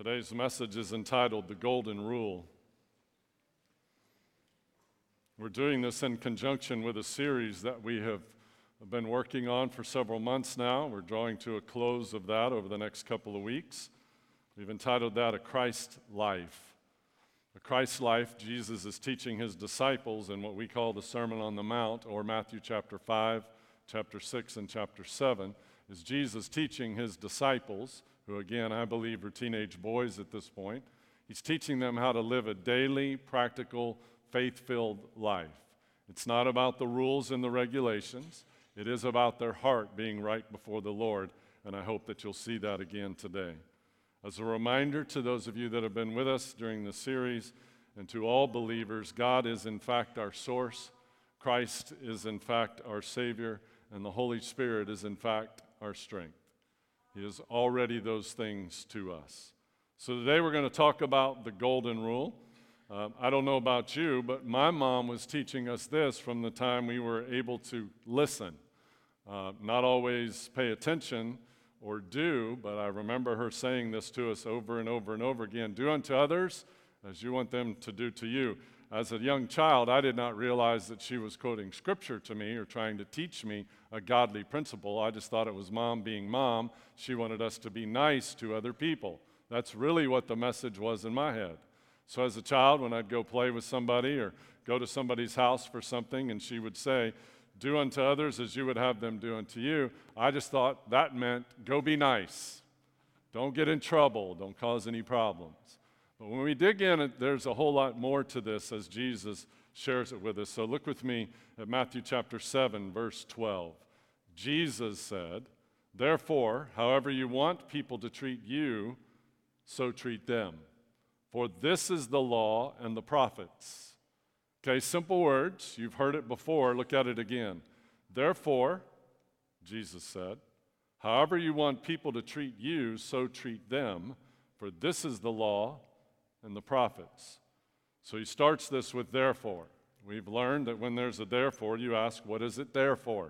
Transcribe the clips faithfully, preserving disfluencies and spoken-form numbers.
Today's message is entitled The Golden Rule. We're doing this in conjunction with a series that we have been working on for several months now. We're drawing to a close of that over the next couple of weeks. We've entitled that A Christ Life. A Christ Life, Jesus is teaching his disciples in what we call the Sermon on the Mount, or Matthew chapter five, chapter six, and chapter seven, is Jesus teaching his disciples, who again I believe are teenage boys at this point. He's teaching them how to live a daily, practical, faith-filled life. It's not about the rules and the regulations. It is about their heart being right before the Lord, and I hope that you'll see that again today. As a reminder to those of you that have been with us during the series, and to all believers, God is in fact our source, Christ is in fact our Savior, and the Holy Spirit is in fact our strength. He is already those things to us. So today we're going to talk about the Golden Rule. Uh, I don't know about you, but my mom was teaching us this from the time we were able to listen. Uh, not always pay attention or do, but I remember her saying this to us over and over and over again. Do unto others as you want them to do to you. As a young child, I did not realize that she was quoting scripture to me or trying to teach me a godly principle. I just thought it was mom being mom. She wanted us to be nice to other people. That's really what the message was in my head. So as a child, when I'd go play with somebody or go to somebody's house for something and she would say, do unto others as you would have them do unto you, I just thought that meant go be nice. Don't get in trouble. Don't cause any problems. But when we dig in, there's a whole lot more to this as Jesus shares it with us. So look with me at Matthew chapter seven, verse twelve. Jesus said, therefore, however you want people to treat you, so treat them. For this is the law and the prophets. Okay, simple words. You've heard it before. Look at it again. Therefore, Jesus said, however you want people to treat you, so treat them. For this is the law and the prophets. So he starts this with therefore. We've learned that when there's a therefore, you ask, what is it there for?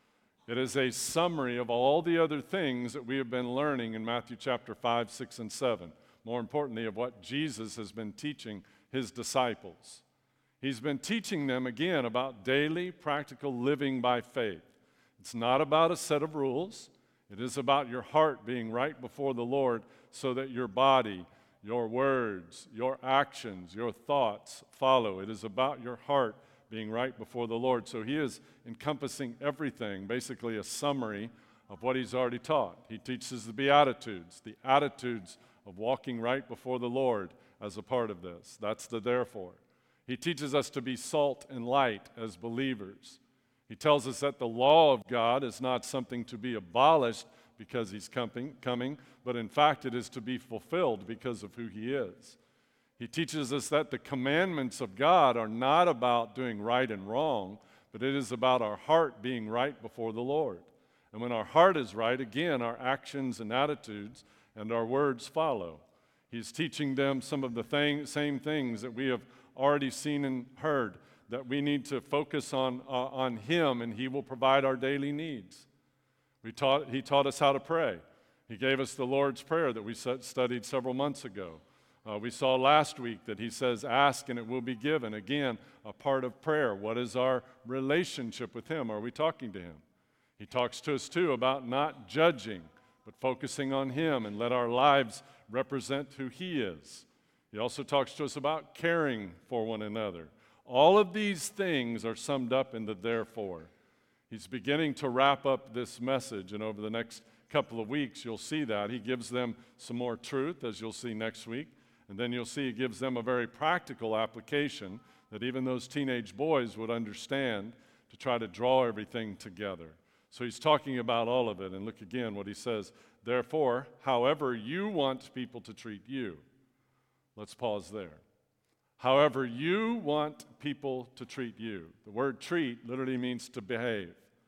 It is a summary of all the other things that we have been learning in Matthew chapter five, six, and seven. More importantly, of what Jesus has been teaching his disciples. He's been teaching them again about daily, practical living by faith. It's not about a set of rules. It is about your heart being right before the Lord so that your body, your words, your actions, your thoughts follow. It is about your heart being right before the Lord. So he is encompassing everything, basically a summary of what he's already taught. He teaches the Beatitudes, the attitudes of walking right before the Lord as a part of this. That's the therefore. He teaches us to be salt and light as believers. He tells us that the law of God is not something to be abolished because he's coming, coming, but in fact it is to be fulfilled because of who he is. He teaches us that the commandments of God are not about doing right and wrong, but it is about our heart being right before the Lord. And when our heart is right, again, our actions and attitudes and our words follow. He's teaching them some of the thing, same things that we have already seen and heard, that we need to focus on, uh, on him, and he will provide our daily needs. We taught, he taught us how to pray. He gave us the Lord's Prayer that we studied several months ago. Uh, we saw last week that he says, ask and it will be given. Again, a part of prayer. What is our relationship with him? Are we talking to him? He talks to us, too, about not judging, but focusing on him and let our lives represent who he is. He also talks to us about caring for one another. All of these things are summed up in the therefore. He's beginning to wrap up this message, and over the next couple of weeks, you'll see that. He gives them some more truth, as you'll see next week, and then you'll see he gives them a very practical application that even those teenage boys would understand to try to draw everything together. So he's talking about all of it, and look again what he says. Therefore, however you want people to treat you. Let's pause there. However you want people to treat you. The word treat literally means to behave.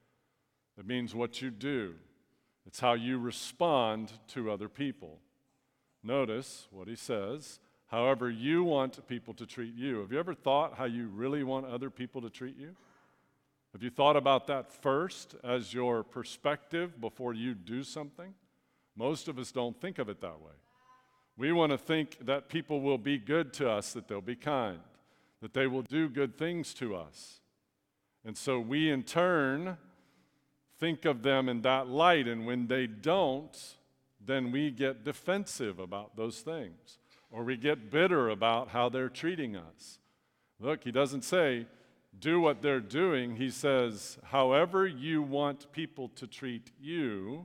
It means what you do. It's how you respond to other people. Notice what he says. However you want people to treat you. Have you ever thought how you really want other people to treat you? Have you thought about that first as your perspective before you do something? Most of us don't think of it that way. We want to think that people will be good to us, that they'll be kind, that they will do good things to us. And so we, in turn, think of them in that light, and when they don't, then we get defensive about those things, or we get bitter about how they're treating us. Look, he doesn't say, do what they're doing. He says, however you want people to treat you,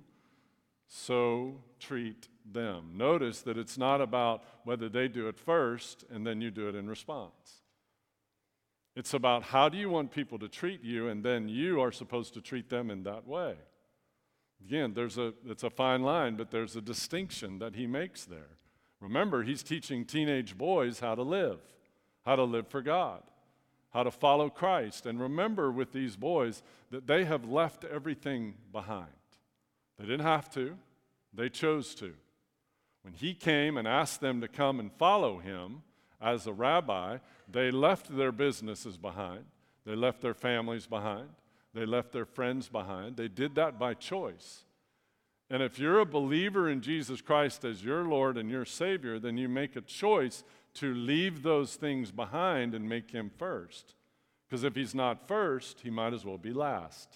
so treat them. Notice that it's not about whether they do it first and then you do it in response. It's about how do you want people to treat you, and then you are supposed to treat them in that way. Again, there's a it's a fine line, but there's a distinction that he makes there. Remember, he's teaching teenage boys how to live, how to live for God, how to follow Christ. And remember with these boys that they have left everything behind. They didn't have to, they chose to. When he came and asked them to come and follow him as a rabbi, they left their businesses behind, they left their families behind, they left their friends behind. They did that by choice. And if you're a believer in Jesus Christ as your Lord and your Savior, then you make a choice to leave those things behind and make him first. Because if he's not first, he might as well be last.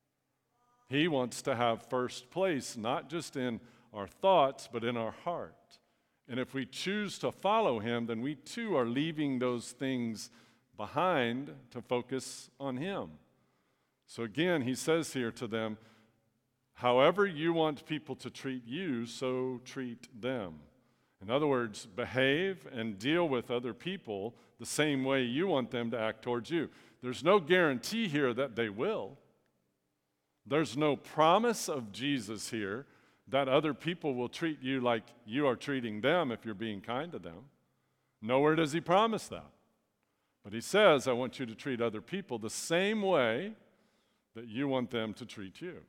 He wants to have first place, not just in our thoughts, but in our heart. And if we choose to follow him, then we too are leaving those things behind to focus on him. So again, he says here to them, however you want people to treat you, so treat them. In other words, behave and deal with other people the same way you want them to act towards you. There's no guarantee here that they will. There's no promise of Jesus here that other people will treat you like you are treating them if you're being kind to them. Nowhere does he promise that. But he says, I want you to treat other people the same way that you want them to treat you.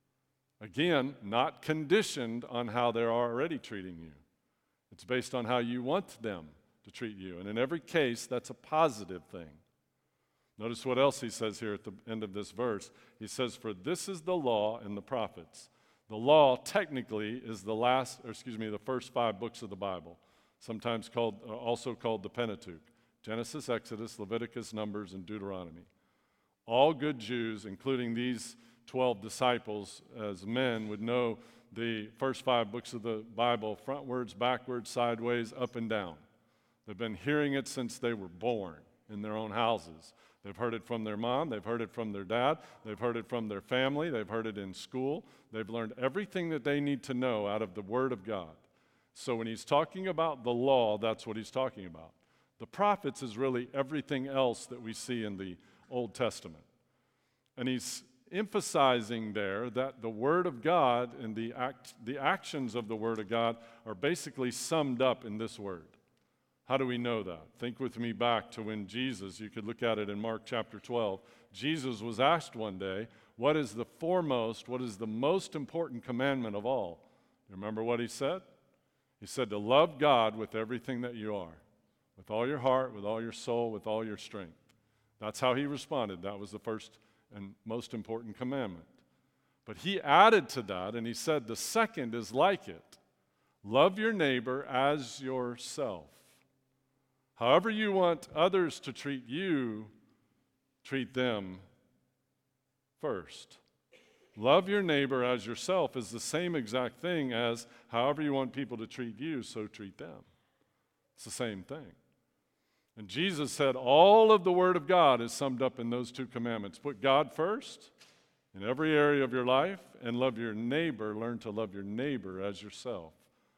Again, not conditioned on how they're already treating you. It's based on how you want them to treat you. And in every case, that's a positive thing. Notice what else he says here at the end of this verse. He says, for this is the law and the prophets. The law technically is the last, or excuse me, the first five books of the Bible, sometimes called, uh, also called the Pentateuch. Genesis, Exodus, Leviticus, Numbers, and Deuteronomy. All good Jews, including these twelve disciples as men, would know the first five books of the Bible frontwards, backwards, sideways, up and down. They've been hearing it since they were born in their own houses. They've heard it from their mom, they've heard it from their dad, they've heard it from their family, they've heard it in school. They've learned everything that they need to know out of the Word of God. So when he's talking about the law, that's what he's talking about. The prophets is really everything else that we see in the Old Testament. And he's emphasizing there that the Word of God and the act, the actions of the Word of God are basically summed up in this word. How do we know that? Think with me back to when Jesus, you could look at it in Mark chapter twelve, Jesus was asked one day, what is the foremost, what is the most important commandment of all? You remember what he said? He said to love God with everything that you are, with all your heart, with all your soul, with all your strength. That's how he responded. That was the first and most important commandment. But he added to that, and he said the second is like it. Love your neighbor as yourself. However you want others to treat you, treat them first. Love your neighbor as yourself is the same exact thing as however you want people to treat you, so treat them. It's the same thing. And Jesus said all of the Word of God is summed up in those two commandments. Put God first in every area of your life and love your neighbor. Learn to love your neighbor as yourself.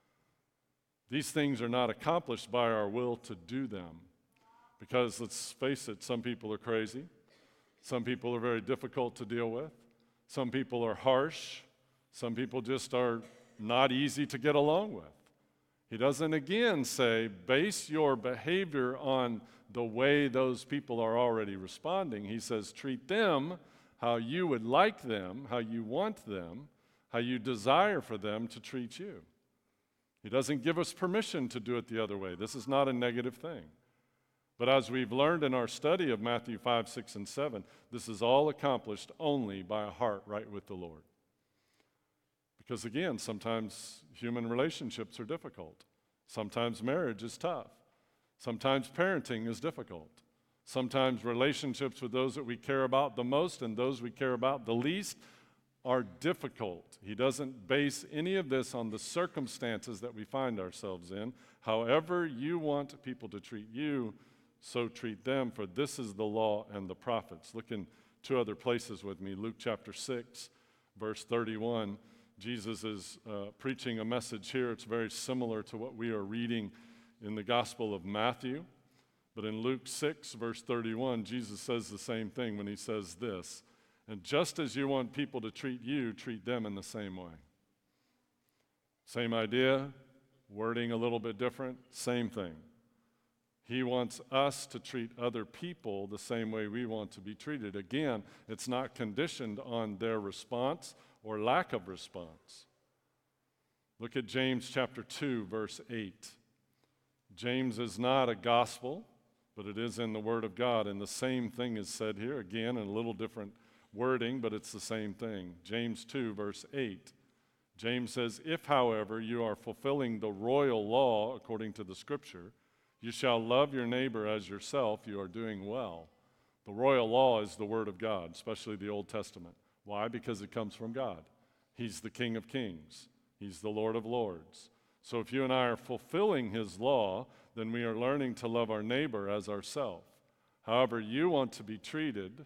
These things are not accomplished by our will to do them. Because let's face it, some people are crazy. Some people are very difficult to deal with. Some people are harsh. Some people just are not easy to get along with. He doesn't again say, base your behavior on the way those people are already responding. He says, treat them how you would like them, how you want them, how you desire for them to treat you. He doesn't give us permission to do it the other way. This is not a negative thing. But as we've learned in our study of Matthew five, six, and seven, this is all accomplished only by a heart right with the Lord. Because again, sometimes human relationships are difficult. Sometimes marriage is tough. Sometimes parenting is difficult. Sometimes relationships with those that we care about the most and those we care about the least are difficult. He doesn't base any of this on the circumstances that we find ourselves in. However you want people to treat you, so treat them, for this is the law and the prophets. Look in two other places with me. Luke chapter six, verse thirty-one. Jesus is uh, preaching a message here. It's very similar to what we are reading in the Gospel of Matthew. But in Luke six, verse thirty-one, Jesus says the same thing when he says this, and just as you want people to treat you, treat them in the same way. Same idea, wording a little bit different, same thing. He wants us to treat other people the same way we want to be treated. Again, it's not conditioned on their response or lack of response. Look at James chapter two, verse eight. James is not a gospel, but it is in the Word of God, and the same thing is said here, again, in a little different wording, but it's the same thing. James two, verse eight. James says, if, however, you are fulfilling the royal law according to the Scripture, you shall love your neighbor as yourself, you are doing well. The royal law is the Word of God, especially the Old Testament. Why? Because it comes from God. He's the King of kings. He's the Lord of lords. So if you and I are fulfilling His law, then we are learning to love our neighbor as ourselves. However you want to be treated,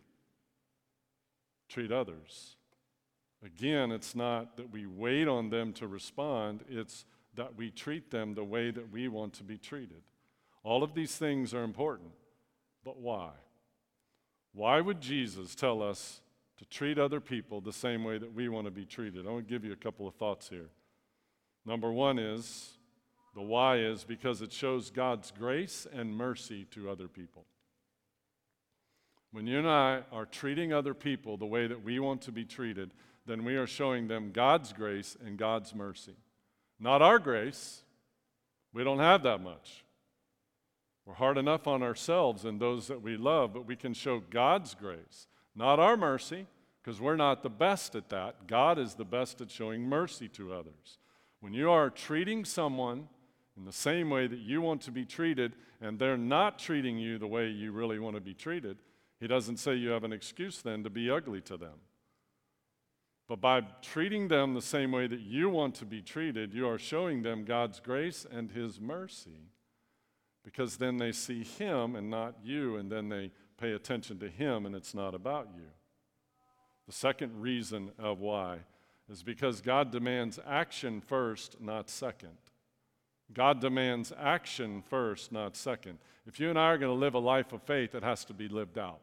treat others. Again, it's not that we wait on them to respond, it's that we treat them the way that we want to be treated. All of these things are important, but why? Why would Jesus tell us to treat other people the same way that we want to be treated? I want to give you a couple of thoughts here. Number one is, the why is because it shows God's grace and mercy to other people. When you and I are treating other people the way that we want to be treated, then we are showing them God's grace and God's mercy. Not our grace. We don't have that much. We're hard enough on ourselves and those that we love, but we can show God's grace, not our mercy, because we're not the best at that. God is the best at showing mercy to others. When you are treating someone in the same way that you want to be treated, and they're not treating you the way you really want to be treated, He doesn't say you have an excuse then to be ugly to them. But by treating them the same way that you want to be treated, you are showing them God's grace and His mercy, because then they see Him and not you, and then they pay attention to Him and it's not about you. The second reason of why is because God demands action first, not second. God demands action first, not second. If you and I are going to live a life of faith, it has to be lived out.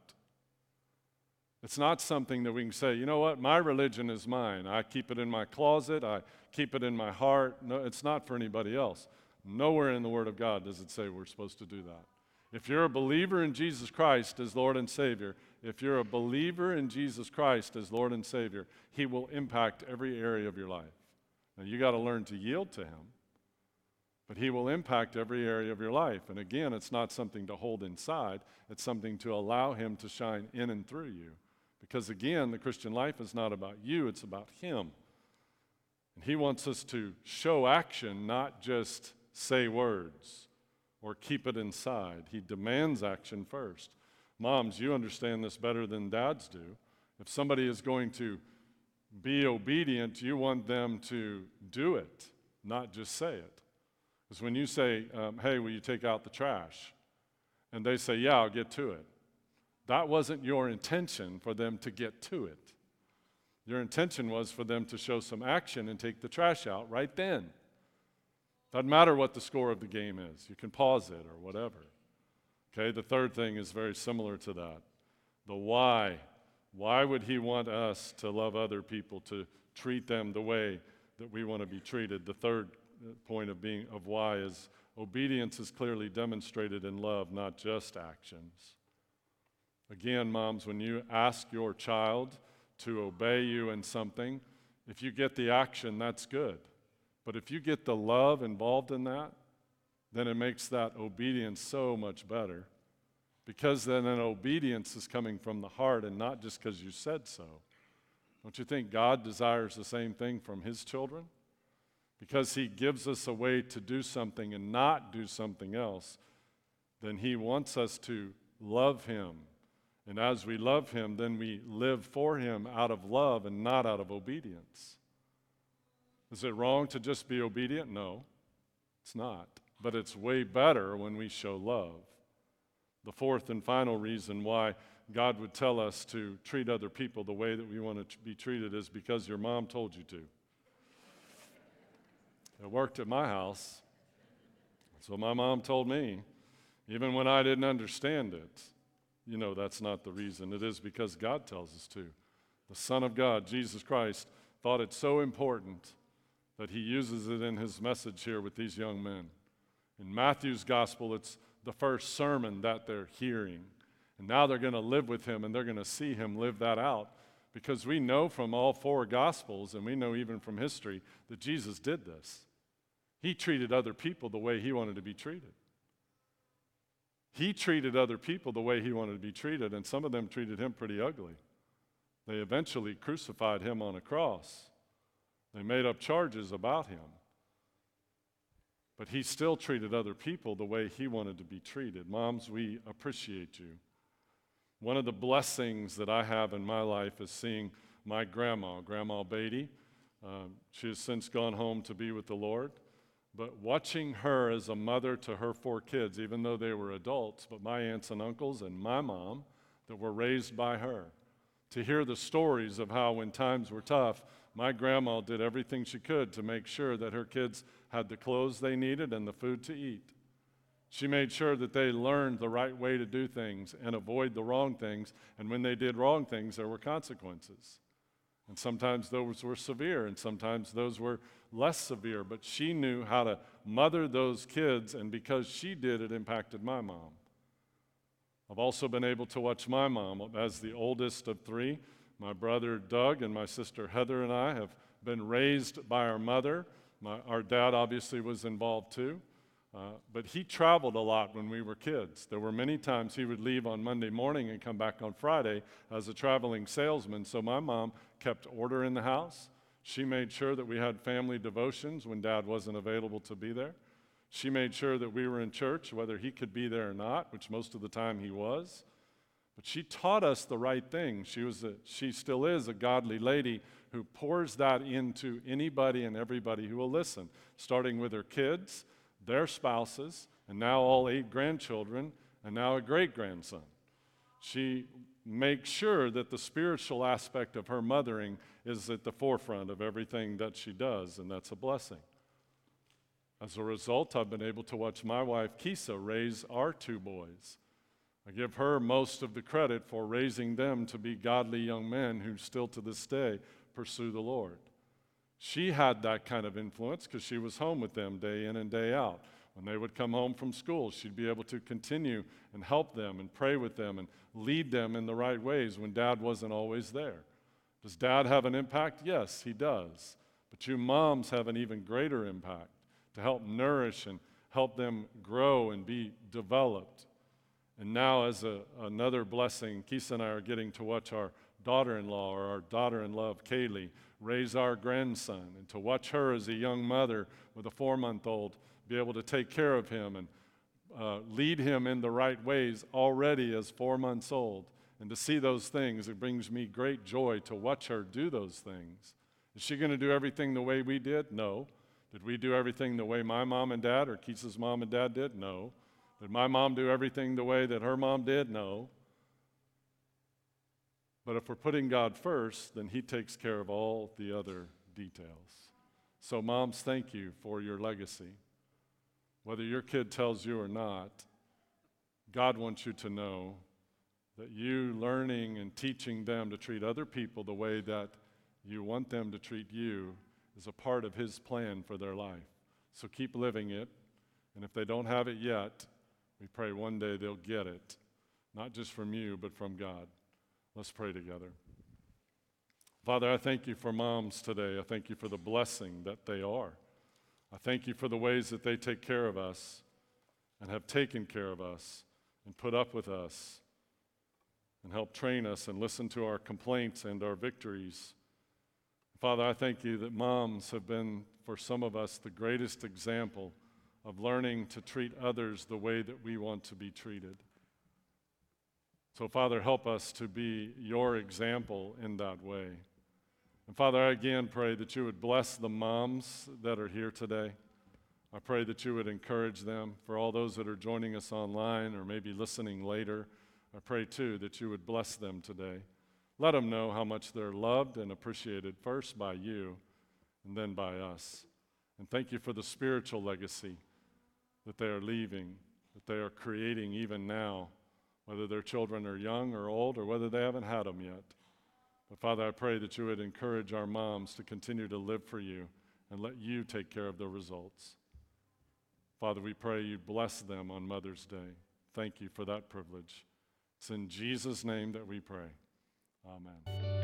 It's not something that we can say, you know what, my religion is mine. I keep it in my closet. I keep it in my heart. No, it's not for anybody else. Nowhere in the Word of God does it say we're supposed to do that. If you're a believer in Jesus Christ as Lord and Savior, if you're a believer in Jesus Christ as Lord and Savior, He will impact every area of your life. Now, you got to learn to yield to Him, but He will impact every area of your life. And again, it's not something to hold inside. It's something to allow Him to shine in and through you. Because again, the Christian life is not about you, it's about Him. And He wants us to show action, not just say words or keep it inside. He demands action first. Moms, you understand this better than dads do. If somebody is going to be obedient, you want them to do it, not just say it. Because when you say, um, hey, will you take out the trash? And they say, yeah, I'll get to it. That wasn't your intention for them to get to it. Your intention was for them to show some action and take the trash out right then. Doesn't matter what the score of the game is. You can pause it or whatever. Okay, the third thing is very similar to that. The why. Why would He want us to love other people, to treat them the way that we want to be treated? The third point of being of why is obedience is clearly demonstrated in love, not just actions. Again, moms, when you ask your child to obey you in something, if you get the action, that's good. But if you get the love involved in that, then it makes that obedience so much better. Because then an obedience is coming from the heart and not just because you said so. Don't you think God desires the same thing from His children? because he gives us a way to do something and not do something else, then he wants us to love him. And as we love him, then we live for him out of love and not out of obedience. Is it wrong to just be obedient? No, it's not. But it's way better when we show love. The fourth and final reason why God would tell us to treat other people the way that we want to be treated is because your mom told you to. It worked at my house. So my mom told me, even when I didn't understand it. You know that's not the reason. It is because God tells us to. The Son of God, Jesus Christ, thought it so important that he uses it in his message here with these young men. In Matthew's gospel, it's the first sermon that they're hearing. And now they're going to live with him, and they're going to see him live that out. Because we know from all four gospels, and we know even from history, that Jesus did this. He treated other people the way he wanted to be treated. He treated other people the way he wanted to be treated, and some of them treated him pretty ugly. They eventually crucified him on a cross. They made up charges about him. But he still treated other people the way he wanted to be treated. Moms, we appreciate you. One of the blessings that I have in my life is seeing my grandma, Grandma Beatty. Um, she has since gone home to be with the Lord. But watching her as a mother to her four kids, even though they were adults, but my aunts and uncles and my mom that were raised by her, to hear the stories of how when times were tough, my grandma did everything she could to make sure that her kids had the clothes they needed and the food to eat. She made sure that they learned the right way to do things and avoid the wrong things, and when they did wrong things, there were consequences. And sometimes those were severe, and sometimes those were less severe, but she knew how to mother those kids, and because she did, it impacted my mom. I've also been able to watch my mom as the oldest of three. My brother Doug and my sister Heather and I have been raised by our mother. My, our dad obviously was involved too, uh, but he traveled a lot when we were kids. There were many times he would leave on Monday morning and come back on Friday as a traveling salesman, so my mom kept order in the house. She made sure that we had family devotions when Dad wasn't available to be there. She made sure that we were in church, whether he could be there or not, which most of the time he was. But she taught us the right thing. She was a, she still is a godly lady who pours that into anybody and everybody who will listen, starting with her kids, their spouses, and now all eight grandchildren, and now a great-grandson. She makes sure that the spiritual aspect of her mothering is at the forefront of everything that she does, and that's a blessing. As a result, I've been able to watch my wife, Kisa, raise our two boys. I give her most of the credit for raising them to be godly young men who still to this day pursue the Lord. She had that kind of influence because she was home with them day in and day out. When they would come home from school, she'd be able to continue and help them and pray with them and lead them in the right ways when Dad wasn't always there. Does Dad have an impact? Yes, he does. But you moms have an even greater impact to help nourish and help them grow and be developed. And now as a, another blessing, Kisa and I are getting to watch our daughter-in-law or our daughter-in-law, Kaylee, raise our grandson, and to watch her as a young mother with a four-month-old be able to take care of him and uh, lead him in the right ways already as four months old. And to see those things, it brings me great joy to watch her do those things. Is she going to do everything the way we did? No. Did we do everything the way my mom and dad or Kisa's mom and dad did? No. Did my mom do everything the way that her mom did? No. But if we're putting God first, then he takes care of all the other details. So moms, thank you for your legacy. Whether your kid tells you or not, God wants you to know that you learning and teaching them to treat other people the way that you want them to treat you is a part of his plan for their life. So keep living it, and if they don't have it yet, we pray one day they'll get it, not just from you, but from God. Let's pray together. Father, I thank you for moms today. I thank you for the blessing that they are. I thank you for the ways that they take care of us and have taken care of us and put up with us and help train us and listen to our complaints and our victories. Father, I thank you that moms have been, for some of us, the greatest example of learning to treat others the way that we want to be treated. So, Father, help us to be your example in that way. And Father, I again pray that you would bless the moms that are here today. I pray that you would encourage them. For all those that are joining us online or maybe listening later, I pray too that you would bless them today. Let them know how much they're loved and appreciated, first by you and then by us. And thank you for the spiritual legacy that they are leaving, that they are creating even now, whether their children are young or old or whether they haven't had them yet. But Father, I pray that you would encourage our moms to continue to live for you and let you take care of the results. Father, we pray you bless them on Mother's Day. Thank you for that privilege. It's in Jesus' name that we pray. Amen.